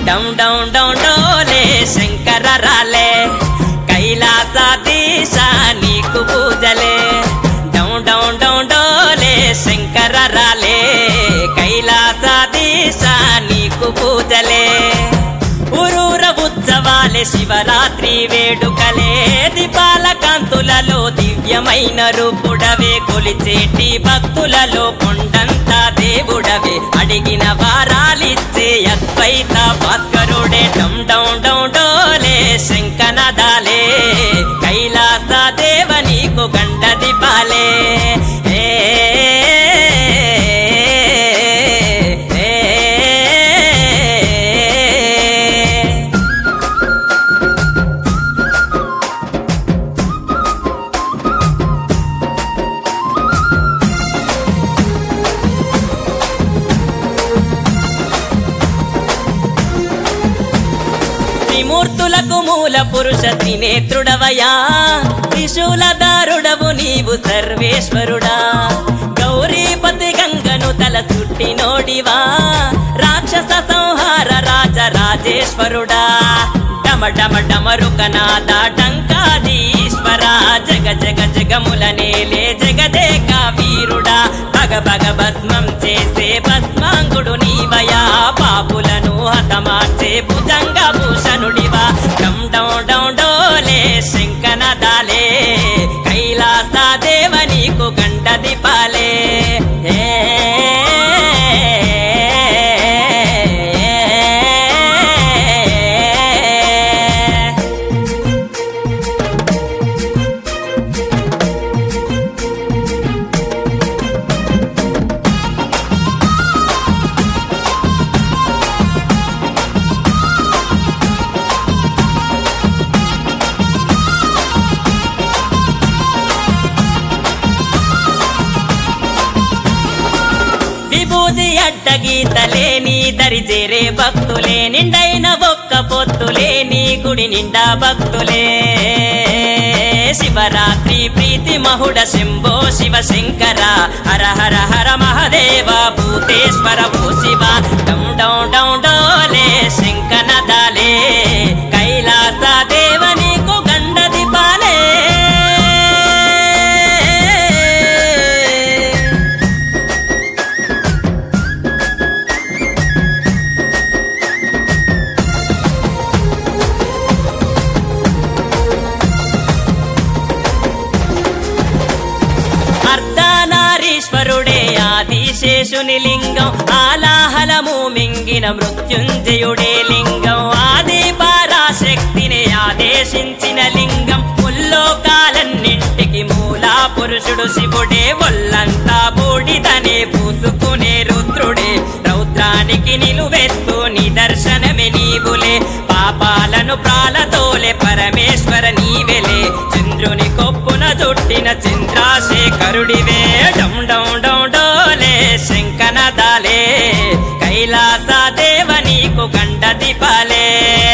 down డౌన్ డౌన్ డోలే శంకర రాలే కైలాసాధీశ నీకు పూజలే డౌన్ డౌన్ డౌన్ డోలే శంకర రాలే కైలాసాధీశ నీకు పూజలే ఊరూర ఉత్సవాలే శివరాత్రి వేడుకలే దీపాల కాంతులలో దివ్యమైన రూపుడవే కొలిచేటి భక్తులలో కొండంత దేవుడవే అడిగిన వారాలిచ్చే అద్వైత భాస్కరుడే డౌన్ డౌన్ డౌన్ డోలే శంకనదాలే కైలాస దేవ నీకు గండ దీపాలే త్రిమూర్తులకు మూల పురుష త్రినేత్రుడవయా త్రిశూలదారుడవు నీవు సర్వేశ్వరుడా గౌరీపతి గంగను తల చుట్టినోడివా రాక్షస సంహార రాజ రాజేశ్వరుడా డమ డమ డమరుకనాథ టంకాదీశ్వరా జగ జగ జగముల నేలే జగదేక వీరుడా భగ భగ భస్మం చేసే భస్మాంగుడు నీవయా పాపులను హతమార్చే భుజంగ భూషణుడివా డౌన్ డౌన్ డౌన్ డోలే శంకనదాలే కైలాస దేవ నీకు గండ దీపాలే విభూది అడ్డగీతలే నీ దరి చేరే భక్తులే నిండైన ఒక్క పొత్తులే నీ గుడి నిండా భక్తులే శివరాత్రి ప్రీతి మహుడ శంభో శివ శంకర హర హర హర మహదేవ భూతేశ్వర భూ శివ డౌన్ డౌన్ డౌన్ డోలే శంకనదాలే కైలాస దేవ నీకు గండ దీపాలే అర్ధనారీశ్వరుడే ఆదిశేషుని లింగం ఆలాహలము మింగిన మృత్యుంజయుడే లింగం ఆది పరాశక్తిని ఆదేశించిన లింగం ముల్లోకాలన్నింటికి మూలా పురుషుడు శివుడే ఒళ్ళంతా బూడిదనే పూసుకునే రుద్రుడే రౌద్రానికి నిలువెత్తు నిదర్శనమే నీవులే పాపాలను ప్రాలతోలే పరమేశ్వర నీవెలే చంద్రుని కొప్పున చుట్టిన చంద్రశేఖరుడివే డౌన్ డౌన్ డౌన్ డోలే శంకనదాలే కైలాస దేవ నీకు గండ దీపాలే